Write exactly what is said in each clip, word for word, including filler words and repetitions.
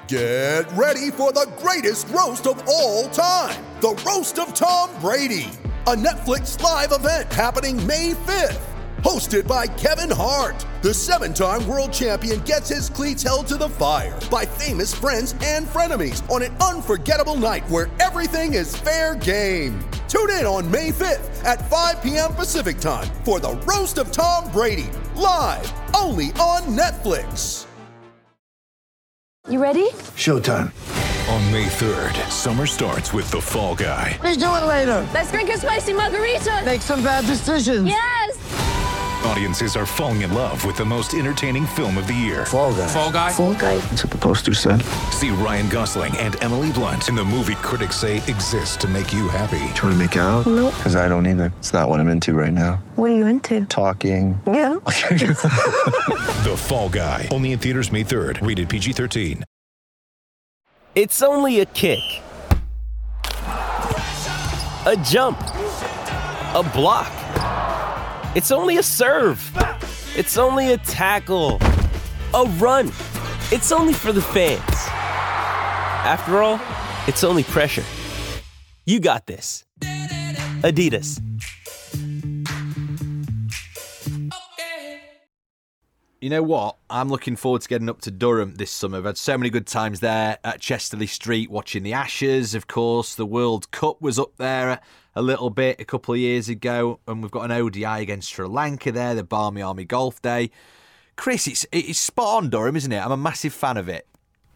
Get ready for the greatest roast of all time, the Roast of Tom Brady, a Netflix live event happening May fifth. Hosted by Kevin Hart, the seven-time world champion gets his cleats held to the fire by famous friends and frenemies on an unforgettable night where everything is fair game. Tune in on May fifth at five p.m. Pacific time for the Roast of Tom Brady, live only on Netflix. You ready? Showtime. On May third, summer starts with The Fall Guy. Let's do it later. Let's drink a spicy margarita. Make some bad decisions. Yes! Audiences are falling in love with the most entertaining film of the year. Fall Guy. Fall Guy? Fall Guy. That's what the poster said. See Ryan Gosling and Emily Blunt in the movie critics say exists to make you happy. Trying to make it out? Nope. Because I don't either. It's not what I'm into right now. What are you into? Talking. Yeah. The Fall Guy. Only in theaters May third. Rated P G thirteen. It's only a kick. A jump. A block. It's only a serve. It's only a tackle. A run. It's only for the fans. After all, it's only pressure. You got this. Adidas. You know what? I'm looking forward to getting up to Durham this summer. I've had so many good times there at Chesterley Street, watching the Ashes, of course. The World Cup was up there a little bit a couple of years ago, and we've got an O D I against Sri Lanka there, the Barmy Army Golf Day. Chris, it's it's spot on, Durham, isn't it? I'm a massive fan of it.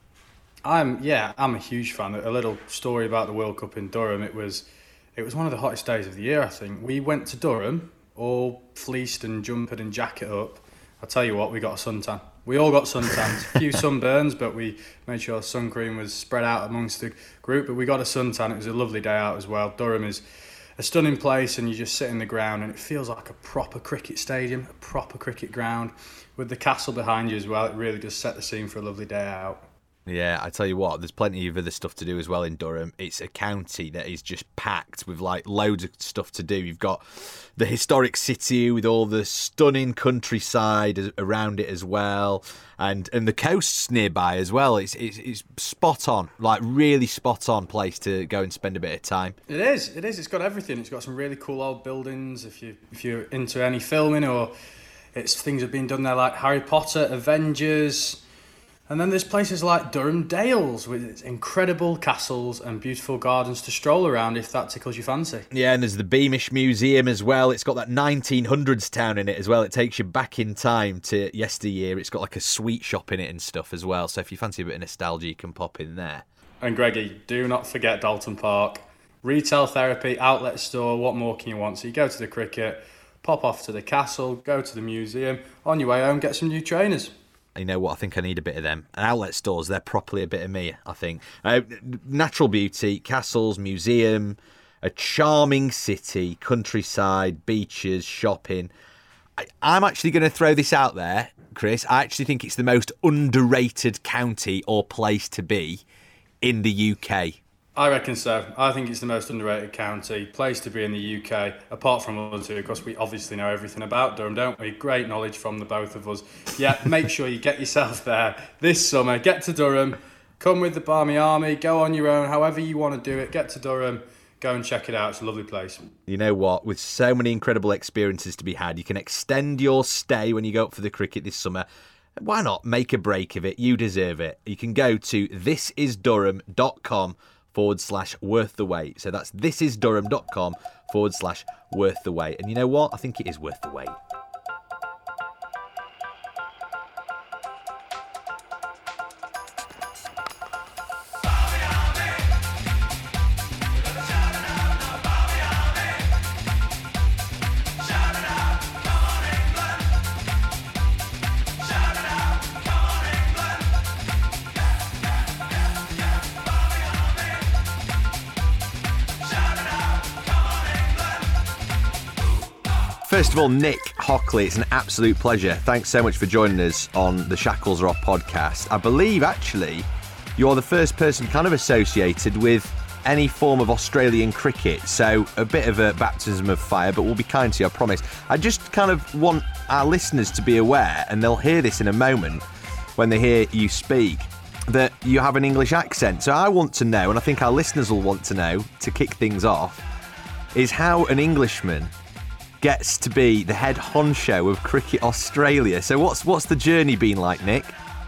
I'm yeah, I'm a huge fan. A little story about the World Cup in Durham. It was it was one of the hottest days of the year, I think. We went to Durham, all fleeced and jumpered and jacket up. I'll tell you what, we got a suntan. We all got suntans. A few sunburns, but we made sure sun cream was spread out amongst the group. But we got a suntan. It was a lovely day out as well. Durham is a stunning place, and you just sit in the ground and it feels like a proper cricket stadium, a proper cricket ground with the castle behind you as well. It really does set the scene for a lovely day out. Yeah, I tell you what, there's plenty of other stuff to do as well in Durham. It's a county that is just packed with like loads of stuff to do. You've got the historic city with all the stunning countryside around it as well, and and the coasts nearby as well. It's it's, it's spot on, like really spot on place to go and spend a bit of time. It is, it is. It's got everything. It's got some really cool old buildings. If you if you're into any filming, or it's things have been done there like Harry Potter, Avengers. And then there's places like Durham Dales with its incredible castles and beautiful gardens to stroll around if that tickles your fancy. Yeah, and there's the Beamish Museum as well. It's got that nineteen hundreds town in it as well. It takes you back in time to yesteryear. It's got like a sweet shop in it and stuff as well. So if you fancy a bit of nostalgia, you can pop in there. And Greggy, do not forget Dalton Park. Retail therapy, outlet store, what more can you want? So you go to the cricket, pop off to the castle, go to the museum. On your way home, get some new trainers. You know what? I think I need a bit of them. And outlet stores, they're properly a bit of me, I think. Uh, natural beauty, castles, museum, a charming city, countryside, beaches, shopping. I, I'm actually going to throw this out there, Chris. I actually think it's the most underrated county or place to be in the U K. I reckon so. I think it's the most underrated county, place to be in the U K, apart from us two, because we obviously know everything about Durham, don't we? Great knowledge from the both of us. Yeah, make sure you get yourself there this summer. Get to Durham, come with the Barmy Army, go on your own, however you want to do it. Get to Durham, go and check it out. It's a lovely place. You know what? With so many incredible experiences to be had, you can extend your stay when you go up for the cricket this summer. Why not make a break of it? You deserve it. You can go to thisisdurham.com forward slash worth the wait. So that's thisisdurham.com forward slash worth the wait. And you know what? I think it is worth the wait. First of all, Nick Hockley, it's an absolute pleasure. Thanks so much for joining us on the Shackles Are Off podcast. I believe, actually, you're the first person kind of associated with any form of Australian cricket, so a bit of a baptism of fire, but we'll be kind to you, I promise. I just kind of want our listeners to be aware, and they'll hear this in a moment when they hear you speak. that you have an English accent. So I want to know, and I think our listeners will want to know, to kick things off, is how an Englishman gets to be the head honcho of Cricket Australia. So what's what's the journey been like, Nick?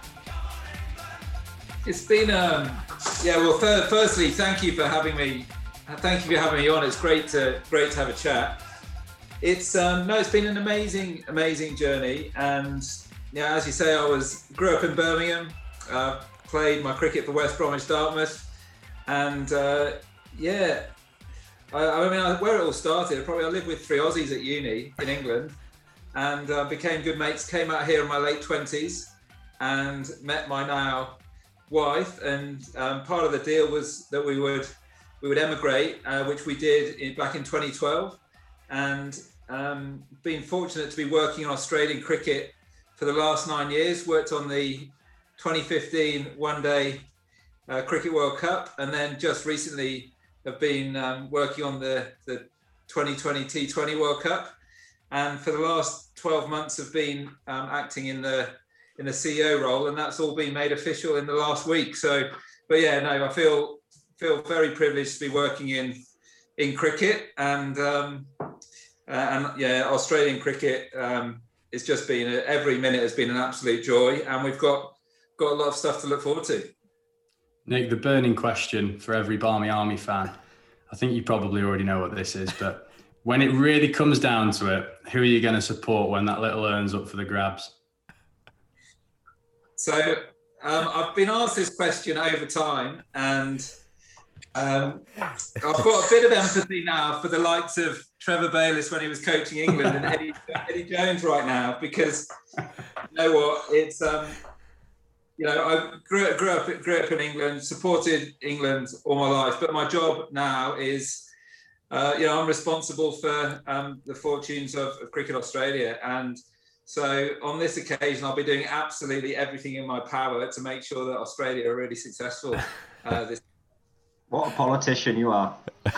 It's been, um, yeah. Well, th- firstly, thank you for having me. Thank you for having me on. It's great to great to have a chat. It's um, no, it's been an amazing, amazing journey. And yeah, as you say, I was grew up in Birmingham. Uh, played my cricket for West Bromwich Dartmouth, and uh, yeah. I, I mean, where it all started, probably I lived with three Aussies at uni in England, and uh, became good mates. Came out here in my late twenties, and met my now wife. And um, part of the deal was that we would we would emigrate, uh, which we did in, back in twenty twelve. And um, been fortunate to be working on Australian cricket for the last nine years. Worked on the twenty fifteen One Day uh, Cricket World Cup, and then just recently have been um, working on the, the twenty twenty T twenty World Cup, and for the last twelve months have been um, acting in the in the C E O role, and that's all been made official in the last week. So, but yeah, no, I feel feel very privileged to be working in in cricket, and um, uh, and yeah, Australian cricket. Um, it's just been a, every minute has been an absolute joy, and we've got got a lot of stuff to look forward to. Nick, the burning question for every Barmy Army fan, I think you probably already know what this is, but when it really comes down to it, who are you going to support when that little urn's up for the grabs? So um, I've been asked this question over time, and um, I've got a bit of empathy now for the likes of Trevor Bayliss when he was coaching England, and Eddie, Eddie Jones right now, because you know what, it's... Um, You know, I grew, grew up grew up in England, supported England all my life, but my job now is, uh, you know, I'm responsible for um, the fortunes of, of Cricket Australia. And so on this occasion, I'll be doing absolutely everything in my power to make sure that Australia are really successful. Uh, this- what a politician you are.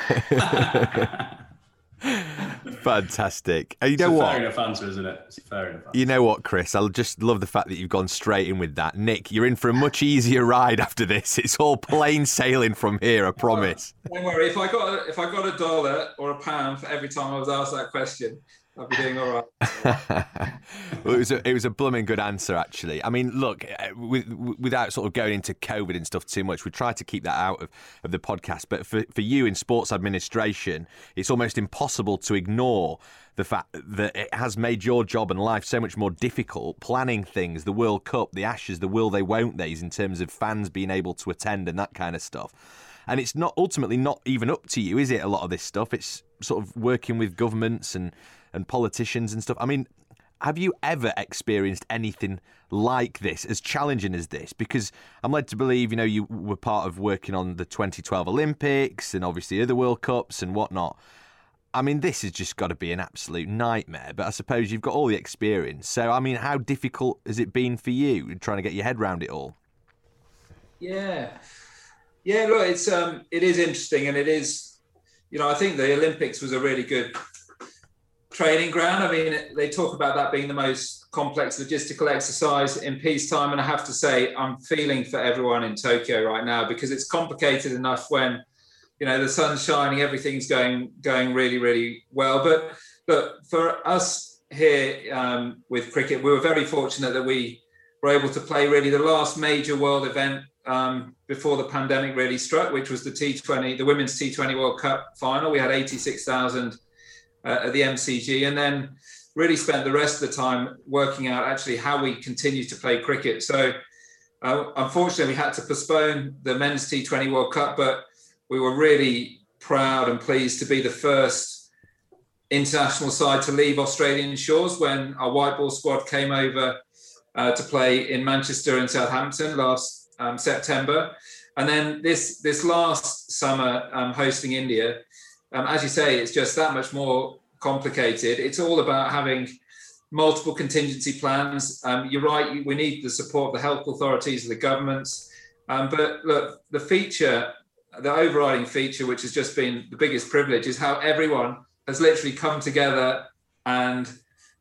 Fantastic. You know it's a what? fair enough answer, isn't it? It's a fair enough answer. You know what, Chris? I just love the fact that you've gone straight in with that. Nick, you're in for a much easier ride after this. It's all plain sailing from here, I promise. Don't worry. If I got a, if I got a dollar or a pound for every time I was asked that question, I'd be doing all right. Well, it was a, it was a blooming good answer, actually. I mean, look, with, without sort of going into COVID and stuff too much, we tried to keep that out of, of the podcast. But for, for you in sports administration, it's almost impossible to ignore the fact that it has made your job and life so much more difficult, planning things, the World Cup, the Ashes, the will they, won't theys, in terms of fans being able to attend and that kind of stuff. And it's not ultimately not even up to you, is it, a lot of this stuff? It's sort of working with governments and and politicians and stuff. I mean, have you ever experienced anything like this, as challenging as this? Because I'm led to believe, you know, you were part of working on the twenty twelve Olympics and obviously other World Cups and whatnot. I mean, this has just got to be an absolute nightmare, but I suppose you've got all the experience. So, I mean, how difficult has it been for you trying to get your head around it all? Yeah. Yeah, look, it's um, it is interesting, and it is, you know, I think the Olympics was a really good training ground. I mean, they talk about that being the most complex logistical exercise in peacetime, and I have to say, I'm feeling for everyone in Tokyo right now, because it's complicated enough when, you know, the sun's shining, everything's going going really, really well. But look, for us here um, with cricket, we were very fortunate that we were able to play really the last major world event um, before the pandemic really struck, which was the T twenty, the Women's T twenty World Cup final. We had eighty-six thousand uh, at the M C G, and then really spent the rest of the time working out actually how we continue to play cricket. So uh, unfortunately, we had to postpone the Men's T twenty World Cup, but we were really proud and pleased to be the first international side to leave Australian shores when our white ball squad came over uh, to play in Manchester and Southampton last um, September. And then this this last summer um, hosting India, um, as you say, it's just that much more complicated. It's all about having multiple contingency plans. Um, you're right, we need the support of the health authorities, of the governments. Um, but look, the feature, the overriding feature, which has just been the biggest privilege, is how everyone has literally come together and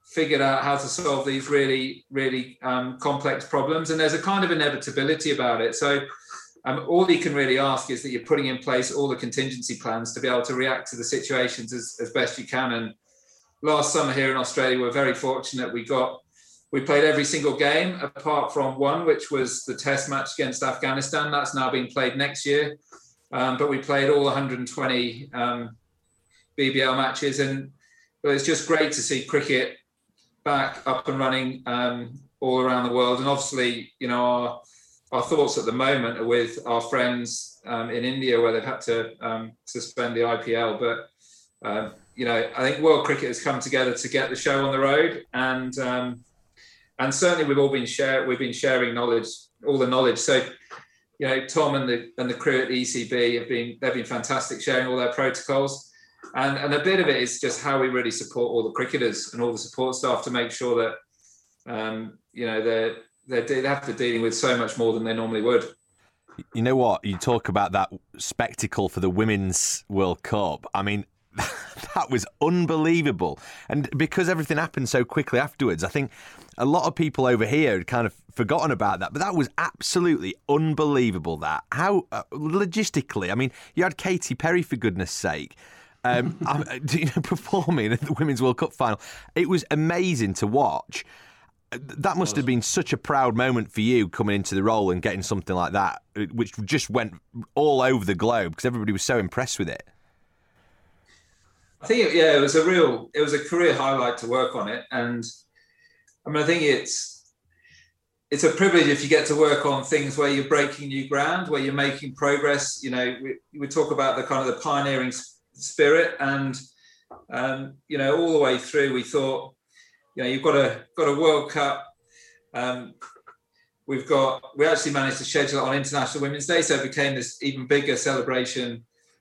figured out how to solve these really, really um, complex problems. And there's a kind of inevitability about it. So um, all you can really ask is that you're putting in place all the contingency plans to be able to react to the situations as, as best you can. And last summer here in Australia, we're very fortunate. We got, we played every single game apart from one, which was the test match against Afghanistan. That's now being played next year. Um, but we played all one hundred twenty um, B B L matches. And well, it's just great to see cricket back up and running um, all around the world. And obviously, you know, our, our thoughts at the moment are with our friends um, in India, where they've had to um, suspend the I P L. But, uh, you know, I think world cricket has come together to get the show on the road. And um, and certainly we've all been share, we've been sharing knowledge, all the knowledge. So, you know, Tom and the and the crew at the E C B have been, they've been fantastic sharing all their protocols. And, and a bit of it is just how we really support all the cricketers and all the support staff to make sure that, um, you know, they're, they're, they have to dealing with so much more than they normally would. You know what? You talk about that spectacle for the Women's World Cup. I mean, that was unbelievable. And because everything happened so quickly afterwards, I think a lot of people over here had kind of forgotten about that. But that was absolutely unbelievable, that. How, uh, logistically, I mean, you had Katy Perry, for goodness sake. Um, you know, performing at the Women's World Cup final. It was amazing to watch. That must have been such a proud moment for you coming into the role and getting something like that, which just went all over the globe because everybody was so impressed with it. I think, yeah, it was a real, it was a career highlight to work on it. And I mean, I think it's, it's a privilege if you get to work on things where you're breaking new ground, where you're making progress. You know, we, we talk about the kind of the pioneering spirit, and um, you know, all the way through we thought, you know, you've got a got a World Cup, um, we've got we actually managed to schedule it on International Women's Day, so it became this even bigger celebration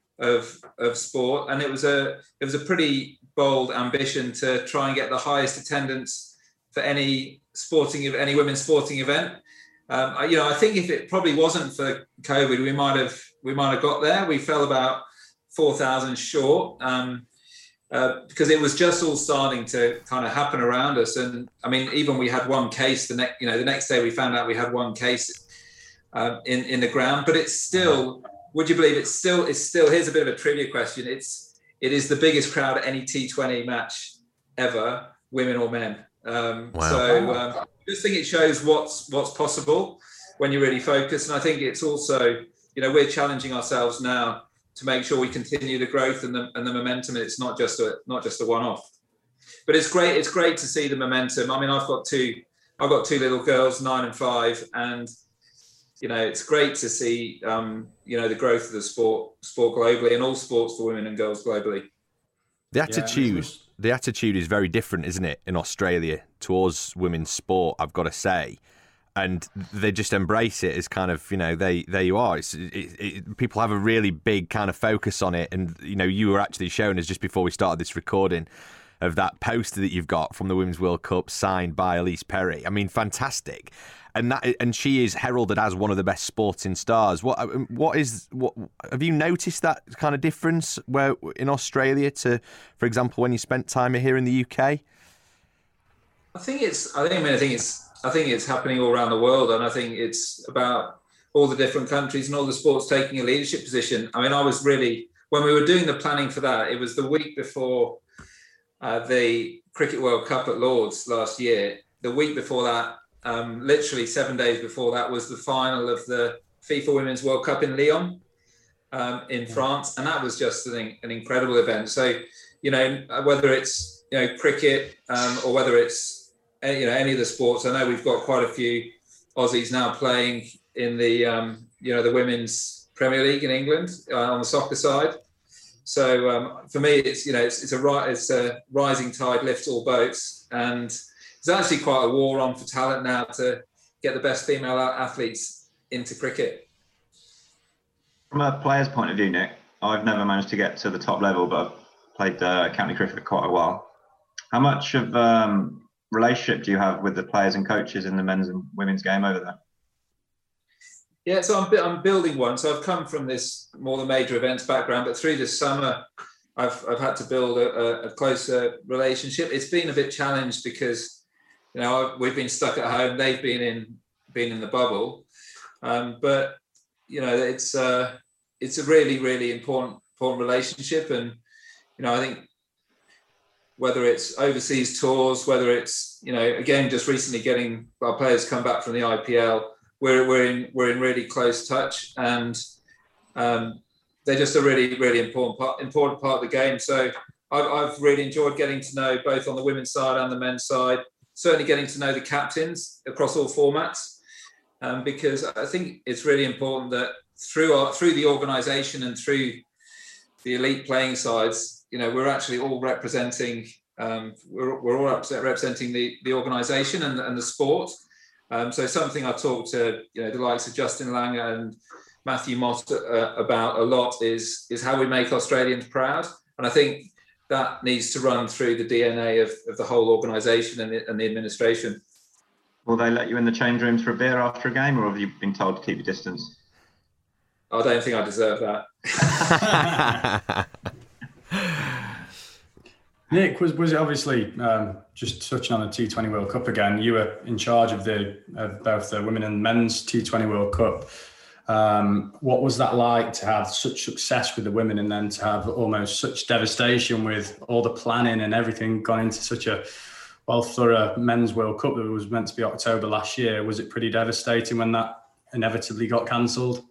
of of sport. And it was a it was a pretty bold ambition to try and get the highest attendance for any sporting of any women's sporting event. um, you know, I think if it probably wasn't for COVID, we might have we might have got there. We fell about four thousand short, um, uh, because it was just all starting to kind of happen around us. And I mean, even we had one case the next, you know, the next day we found out we had one case uh, in in the ground. But it's still, would you believe it's still, it's still. Here's a bit of a trivia question. It's it is the biggest crowd at any T twenty match ever, women or men. Um, wow. So um, I just think it shows what's what's possible when you really focus. And I think it's also, you know, we're challenging ourselves now to make sure we continue the growth and the and the momentum. It's not just a not just a one-off, but it's great. It's great to see the momentum. I mean, I've got two, I've got two little girls, nine and five, and you know, it's great to see um, you know, the growth of the sport sport globally, and all sports for women and girls globally. The attitude, yeah, the attitude is very different, isn't it, in Australia towards women's sport? I've got to say. And they just embrace it as kind of, you know, they there you are. It's, it, it, people have a really big kind of focus on it. And, you know, you were actually showing us just before we started this recording of that poster that you've got from the Women's World Cup signed by Elise Perry. I mean, fantastic. And that, and she is heralded as one of the best sporting stars. What what is what have you noticed that kind of difference where in Australia to, for example, when you spent time here in the U K? I think it's. I think. I mean, I think it's. I think it's happening all around the world, and I think it's about all the different countries and all the sports taking a leadership position. I mean, I was really, when we were doing the planning for that, it was the week before uh, the Cricket World Cup at Lords last year. The week before that, um, literally seven days before that, was the final of the FIFA Women's World Cup in Lyon, um, in France, and that was just an, an incredible event. So, you know, whether it's, you know, cricket um, or whether it's, you know, any of the sports. I know we've got quite a few Aussies now playing in the, um, you know, the Women's Premier League in England uh, on the soccer side. So um, for me, it's, you know, it's, it's a it's a rising tide lifts all boats, and there's actually quite a war on for talent now to get the best female athletes into cricket. From a player's point of view, Nick, I've never managed to get to the top level, but I've played uh, county cricket for quite a while. How much of um, relationship do you have with the players and coaches in the men's and women's game over there? Yeah, so I'm, I'm building one. So I've come from this more the major events background, but through the summer, I've I've had to build a, a closer relationship. It's been a bit challenged because, you know, we've been stuck at home. They've been in been in the bubble, um, but you know, it's uh, it's a really really important important relationship. And you know, I think whether it's overseas tours, whether it's, you know, again, just recently getting our players come back from the I P L, we're we're in we're in really close touch, and um, they're just a really, really important part, important part of the game. So I've, I've really enjoyed getting to know both on the women's side and the men's side, certainly getting to know the captains across all formats, um, because I think it's really important that through our, through the organisation and through the elite playing sides, you know, we're actually all representing, um, we're, we're all representing the, the organisation and, and the sport. Um, so something I talked to, you know, the likes of Justin Langer and Matthew Moss uh, about a lot is is how we make Australians proud, and I think that needs to run through the D N A of, of the whole organisation and the, and the administration. Will they let you in the change rooms for a beer after a game, or have you been told to keep your distance? I don't think I deserve that. Nick, was was it obviously um, just touching on the T twenty World Cup again? You were in charge of the of both the women and men's T twenty World Cup. Um, what was that like to have such success with the women and then to have almost such devastation with all the planning and everything gone into such a well thorough men's World Cup that was meant to be October last year? Was it pretty devastating when that inevitably got cancelled?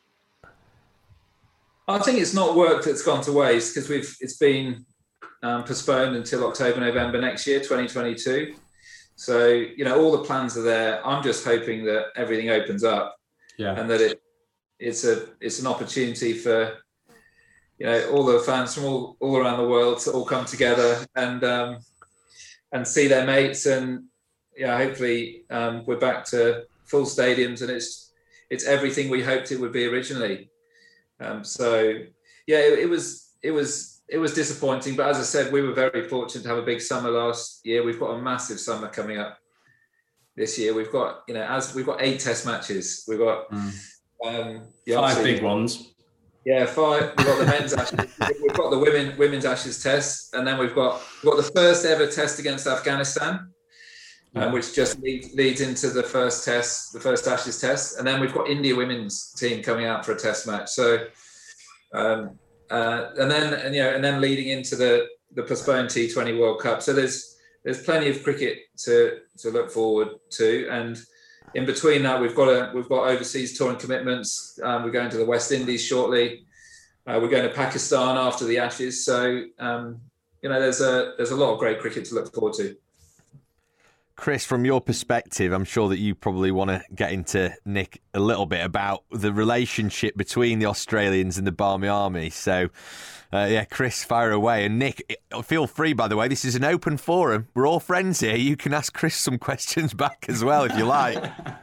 I think it's not work that's gone to waste, because we've it's been um, postponed until October, November next year, twenty twenty-two. So, you know, all the plans are there. I'm just hoping that everything opens up. Yeah. And that it it's a it's an opportunity for, you know, all the fans from all, all around the world to all come together and um, and see their mates, and yeah, hopefully um, we're back to full stadiums, and it's it's everything we hoped it would be originally. Um, so yeah, it, it was it was it was disappointing, but as I said, we were very fortunate to have a big summer last year. We've got a massive summer coming up this year. We've got, you know, as we've got eight test matches. We've got mm. um, yeah, five big ones. Yeah, five. We've got the men's Ashes. We've got the women women's Ashes test, and then we've got we've got the first ever test against Afghanistan, yeah. um, which just lead, leads into the first test, the first Ashes test, and then we've got India women's team coming out for a test match. So, um, uh, and then and you know, and then leading into the the postponed T twenty World Cup. So there's there's plenty of cricket to to look forward to, and in between that, we've got a we've got overseas touring commitments. Um, we're going to the West Indies shortly. Uh, we're going to Pakistan after the Ashes. So um, you know, there's a there's a lot of great cricket to look forward to. Chris, from your perspective, I'm sure that you probably want to get into, Nick, a little bit about the relationship between the Australians and the Barmy Army. So, uh, yeah, Chris, fire away. And Nick, feel free, by the way, this is an open forum. We're all friends here. You can ask Chris some questions back as well, if you like.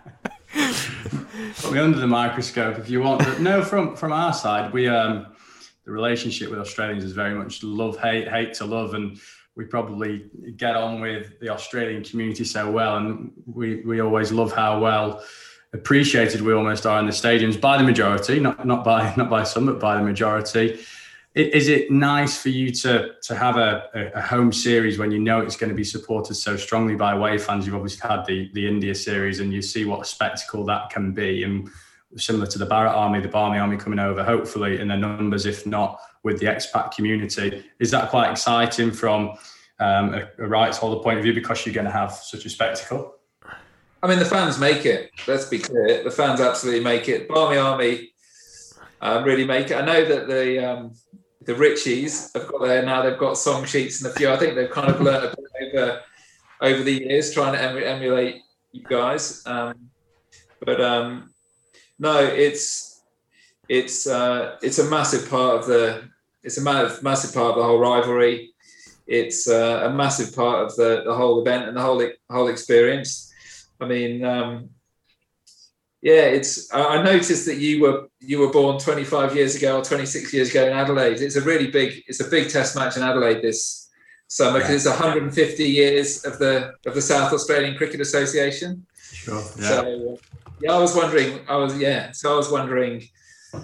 Put me under the microscope if you want. But no, from, from our side, we um, the relationship with Australians is very much love, hate, hate to love. And we probably get on with the Australian community so well, and we, we always love how well appreciated we almost are in the stadiums by the majority, not not by not by some, but by the majority. Is it nice for you to to have a, a home series when you know it's going to be supported so strongly by away fans? You've obviously had the, the India series, and you see what a spectacle that can be, and similar to the Barrett Army, the Barmy Army coming over, hopefully in their numbers, if not with the expat community. Is that quite exciting from um, a, a rights holder point of view, because you're going to have such a spectacle? I mean, the fans make it. Let's be clear. The fans absolutely make it. Barmy Army uh, really make it. I know that the um, the Richies have got there now. They've got song sheets and a few. I think they've kind of learned a bit over, over the years trying to em- emulate you guys. Um, but um, no, it's it's uh, it's a massive part of the it's a massive massive part of the whole rivalry. It's uh, a massive part of the, the whole event and the whole whole experience. I mean, um, yeah, it's. I noticed that you were you were born twenty-five years ago or twenty-six years ago in Adelaide. It's a really big. It's a big Test match in Adelaide this summer, because yeah. It's one hundred fifty years of the of the South Australian Cricket Association. Sure. Yeah. So yeah, I was wondering. I was yeah. So I was wondering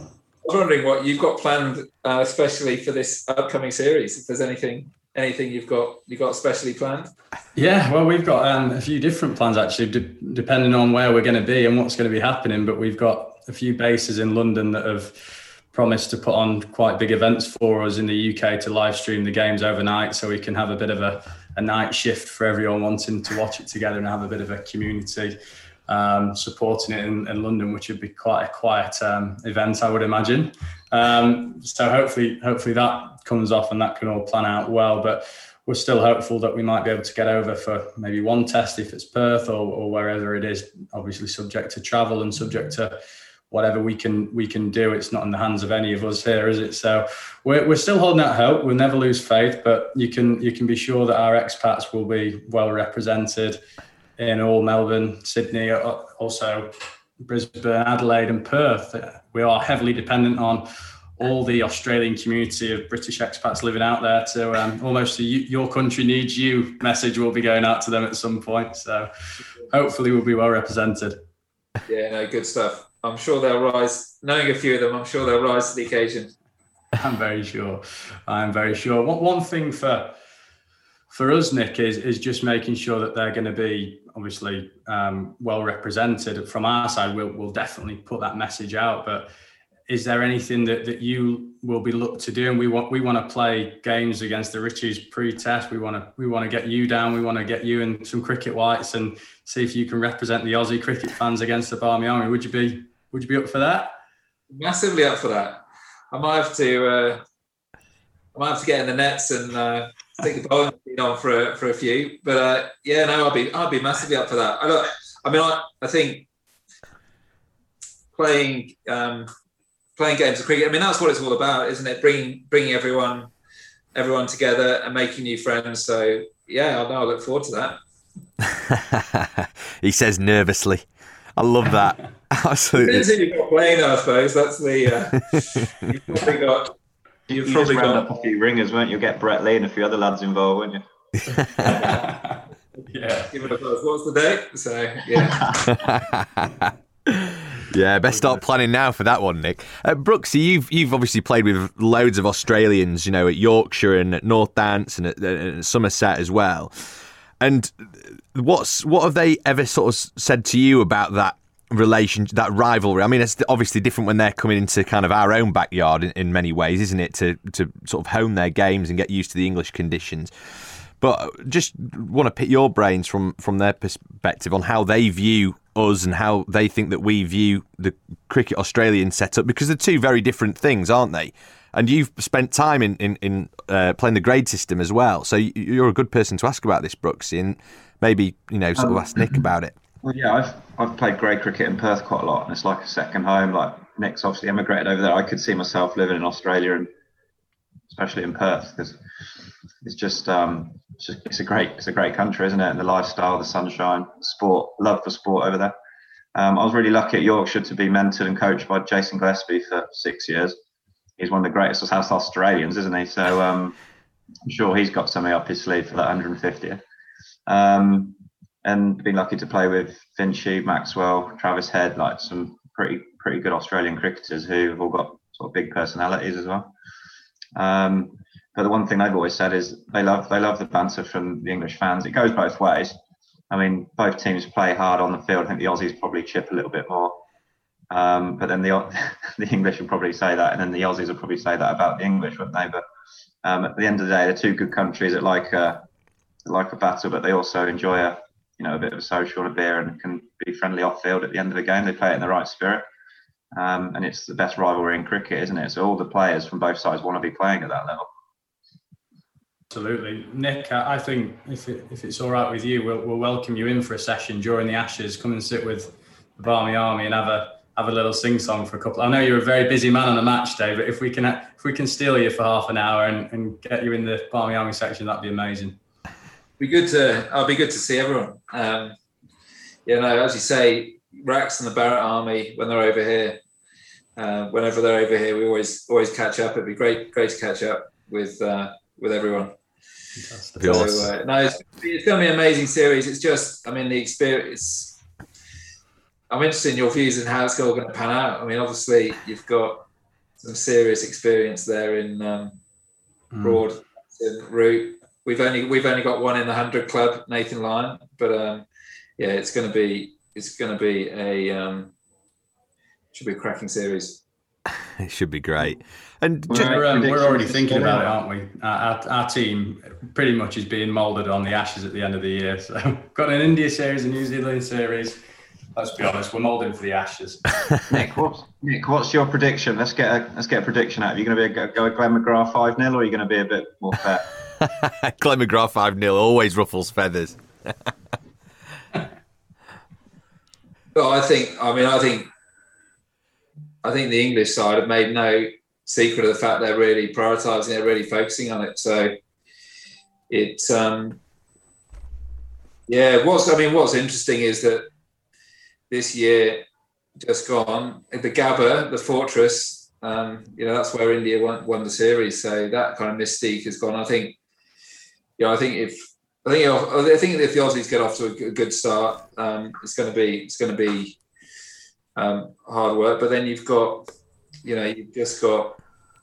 was wondering what you've got planned, uh, especially for this upcoming series. If there's anything, anything you've got, you got specially planned. Yeah, well, we've got um, a few different plans actually, de- depending on where we're going to be and what's going to be happening. But we've got a few bases in London that have promised to put on quite big events for us in the U K to live stream the games overnight, so we can have a bit of a, a night shift for everyone wanting to watch it together and have a bit of a community um, supporting it in, in London, which would be quite a quiet um, event, I would imagine. Um, so hopefully, hopefully that comes off and that can all plan out well. But we're still hopeful that we might be able to get over for maybe one test if it's Perth or, or wherever it is, obviously subject to travel and subject to whatever we can we can do. It's not in the hands of any of us here, is it? So we're we're still holding out hope. We'll never lose faith, but you can you can be sure that our expats will be well represented in all Melbourne, Sydney, also Brisbane, Adelaide and Perth. We are heavily dependent on all the Australian community of British expats living out there to um, almost a your country needs you message will be going out to them at some point. So hopefully we'll be well represented. Yeah, no, good stuff. I'm sure they'll rise, knowing a few of them, I'm sure they'll rise to the occasion. I'm very sure. I'm very sure. One, one thing for for us, Nick, is, is just making sure that they're going to be obviously um, well represented. From our side, we'll, we'll definitely put that message out. But is there anything that, that you will be looked to do? And we want we want to play games against the Richies pre-test. We want to we want to get you down. We want to get you in some cricket whites and see if you can represent the Aussie cricket fans against the Barmy Army. Would you be Would you be up for that? Massively up for that. I might have to. Uh, I might have to get in the nets and uh, take the bowling machine on for a, for a few. But uh, yeah, no, I'll be I'll be massively up for that. I don't, I mean, I, I think playing um, playing games of cricket. I mean, that's what it's all about, isn't it? Bringing bringing everyone everyone together and making new friends. So yeah, I know. I look forward to that. He says nervously. I love that. Absolutely. Depends who you've got playing, I suppose. That's the. Uh, you've probably got. You've you probably just round got up a few ringers, won't you? You'll get Brett Lee and a few other lads involved, won't you? Yeah. Give it a buzz. What's the date? So yeah. Yeah, best start planning now for that one, Nick. Uh, Brooksy, you've you've obviously played with loads of Australians, you know, at Yorkshire and at North Dance and at, at Somerset as well. And what's what have they ever sort of said to you about that relation, that rivalry? I mean, it's obviously different when they're coming into kind of our own backyard in, in many ways, isn't it? To to sort of hone their games and get used to the English conditions. But just want to pick your brains from from their perspective on how they view us and how they think that we view the Cricket Australian setup, because they're two very different things, aren't they? And you've spent time in in, in uh, playing the grade system as well, so you're a good person to ask about this, Brooksy, and maybe you know sort of ask Nick about it. Well, yeah, I've I've played grade cricket in Perth quite a lot, and it's like a second home. Like Nick's obviously emigrated over there. I could see myself living in Australia, and especially in Perth, because it's just um it's just it's a great it's a great country, isn't it? And the lifestyle, the sunshine, sport, love for sport over there. Um, I was really lucky at Yorkshire to be mentored and coached by Jason Gillespie for six years. He's one of the greatest South Australians, isn't he? So um, I'm sure he's got something up his sleeve for that one hundred fiftieth. Um, and been lucky to play with Finchy, Maxwell, Travis Head, like some pretty pretty good Australian cricketers who have all got sort of big personalities as well. Um, but the one thing they've always said is they love they love the banter from the English fans. It goes both ways. I mean, both teams play hard on the field. I think the Aussies probably chip a little bit more. Um, but then the the English will probably say that, and then the Aussies will probably say that about the English, won't they? But um, at the end of the day, they're two good countries that like a like a battle, but they also enjoy a you know a bit of a social and a beer, and can be friendly off field at the end of the game. They play it in the right spirit, um, and it's the best rivalry in cricket, isn't it? So all the players from both sides want to be playing at that level. Absolutely, Nick. I think if it, if it's all right with you, we'll we'll welcome you in for a session during the Ashes. Come and sit with the Barmy Army and have a. have a little sing-song for a couple. I know you're a very busy man on a match day, but if we can if we can steal you for half an hour and, and get you in the Barmy Army section, that'd be amazing. Be good to. I'll be good to see everyone. Um, you know, as you say, Rax and the Barrett Army when they're over here, uh, whenever they're over here, we always always catch up. It'd be great, great to catch up with uh, with everyone. Fantastic. So, uh, no, it's, it's going to be an amazing series. It's just, I mean, the experience. I'm interested in your views on how it's all going to pan out. I mean, obviously, you've got some serious experience there in um, mm. Broad route. We've only we've only got one in the hundred club, Nathan Lyon, but um, yeah, it's going to be it's going to be a um, should be a cracking series. It should be great. And we're, um, we're already thinking about it, aren't we? Our, our team pretty much is being moulded on the Ashes at the end of the year. So got an India series, a New Zealand series. Let's be honest, we're moulding for the Ashes. Nick, what's, Nick, what's your prediction? Let's get a let's get a prediction out. Are you going to be a, go with Glenn McGrath five nil, or are you going to be a bit more fair? Glenn McGrath five nil always ruffles feathers. Well, I think. I mean, I think. I think the English side have made no secret of the fact they're really prioritising, they're really focusing on it. So it's, um, yeah, what's, I mean, what's interesting is that this year just gone, the Gabba, the fortress, um, you know, that's where India won, won the series. So that kind of mystique has gone. I think, you know, I think if, I think, I think if the Aussies get off to a good start, um, it's going to be, it's going to be, Um, hard work, but then you've got, you know, you've just got,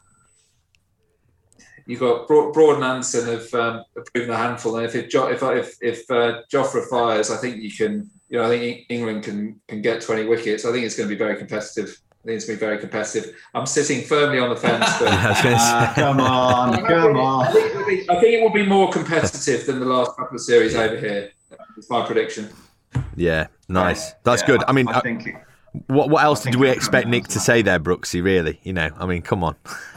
you've got Broad and Anderson have um, proven a handful, and if if if if, if uh, Jofra fires, I think you can, you know, I think England can can get twenty wickets. I think it's going to be very competitive. I think it's going to be very competitive. I'm sitting firmly on the fence, but uh, come on, come on. I think, be, I think it will be more competitive than the last couple of series over here. It's my prediction. Yeah, nice. That's yeah, good. I mean. I, I think. It, What what else did we expect Nick to say there, Brooksy, really? You know, I mean, come on.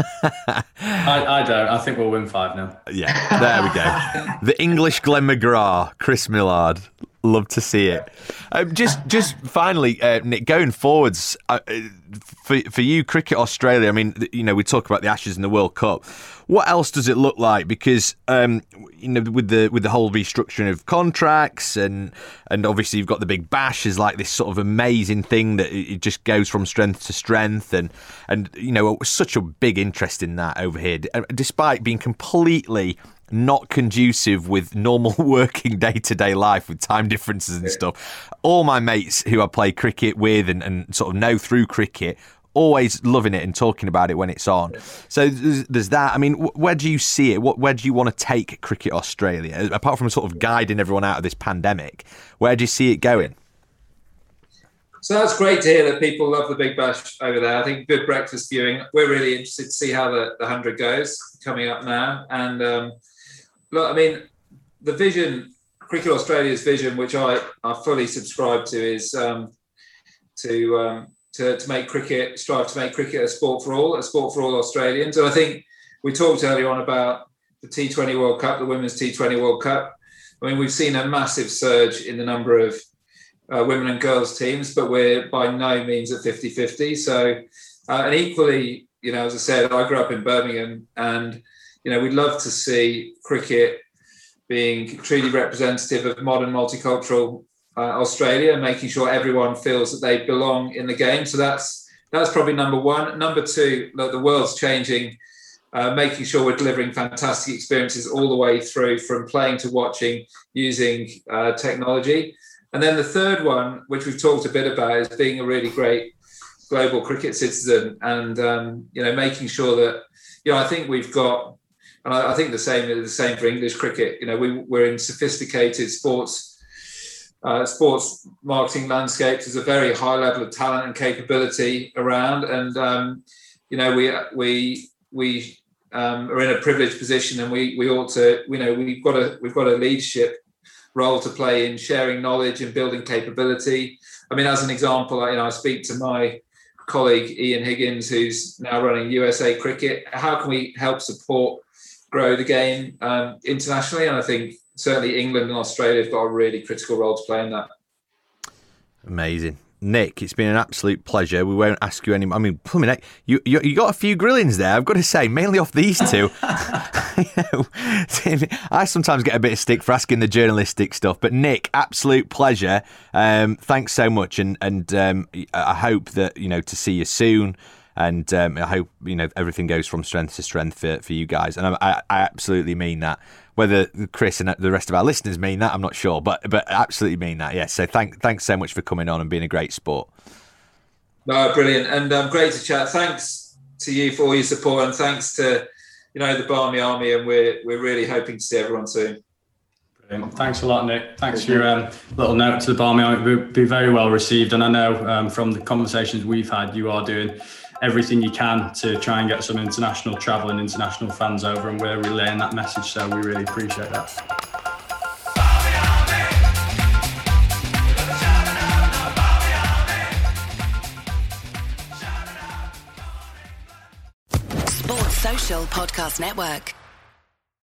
I, I don't. I think we'll win five nil. Yeah, there we go. The English Glenn McGrath, Chris Millard. Love to see it. Um, just just finally, uh, Nick, going forwards, uh, for, for you, Cricket Australia, I mean, you know, we talk about the Ashes and the World Cup. What else does it look like? Because, um, you know, with the with the whole restructuring of contracts and and obviously you've got the Big Bash is like this sort of amazing thing that it just goes from strength to strength. And, and you know, such a big interest in that over here, despite being completely not conducive with normal working day-to-day life with time differences and stuff. All my mates who I play cricket with and, and sort of know through cricket, always loving it and talking about it when it's on. So there's, there's that. I mean, where do you see it? What, where do you want to take Cricket Australia? Apart from sort of guiding everyone out of this pandemic, where do you see it going? So that's great to hear that people love the Big Bash over there. I think good breakfast viewing. We're really interested to see how the, the one hundred goes coming up now. And um, look, I mean, the vision, Cricket Australia's vision, which I, I fully subscribe to, is um, to, um, to to make cricket, strive to make cricket a sport for all, a sport for all Australians. And I think we talked earlier on about the T twenty World Cup, the Women's T twenty World Cup. I mean, we've seen a massive surge in the number of uh, women and girls teams, but we're by no means at fifty-fifty. So, uh, and equally, you know, as I said, I grew up in Birmingham, and you know, we'd love to see cricket being truly representative of modern multicultural uh, Australia and making sure everyone feels that they belong in the game. So that's that's probably number one. Number two, look, the world's changing, uh, making sure we're delivering fantastic experiences all the way through from playing to watching using uh, technology. And then the third one, which we've talked a bit about, is being a really great global cricket citizen and, um, you know, making sure that, you know, I think we've got, and I, I think the same the same for English cricket. You know, we, we're in sophisticated sports uh, sports marketing landscapes. There's a very high level of talent and capability around, and um, you know, we we we um, are in a privileged position, and we we ought to, you know, we've got a we've got a leadership role to play in sharing knowledge and building capability. I mean, as an example, I, you know, I speak to my colleague Ian Higgins, who's now running U S A Cricket. How can we help support, grow the game um, internationally? And I think certainly England and Australia have got a really critical role to play in that. Amazing. Nick, it's been an absolute pleasure. We won't ask you any. I mean, I mean, you, you you got a few grillings there, I've got to say, mainly off these two. You know, I sometimes get a bit of stick for asking the journalistic stuff, but Nick, absolute pleasure. Um, thanks so much, and and um, I hope that, you know, to see you soon. And um, I hope, you know, everything goes from strength to strength for, for you guys. And I, I, I absolutely mean that. Whether Chris and the rest of our listeners mean that, I'm not sure. But but absolutely mean that, yes. So thank, thanks so much for coming on and being a great sport. No, brilliant. And um, great to chat. Thanks to you for all your support, and thanks to, you know, the Barmy Army, and we're we're really hoping to see everyone soon. Brilliant. Thanks a lot, Nick. Thanks for your um, little note to the Barmy Army. It will be very well received, and I know um, from the conversations we've had, you are doing everything you can to try and get some international travel and international fans over, and we're relaying that message, so we really appreciate that. Sports Social Podcast Network.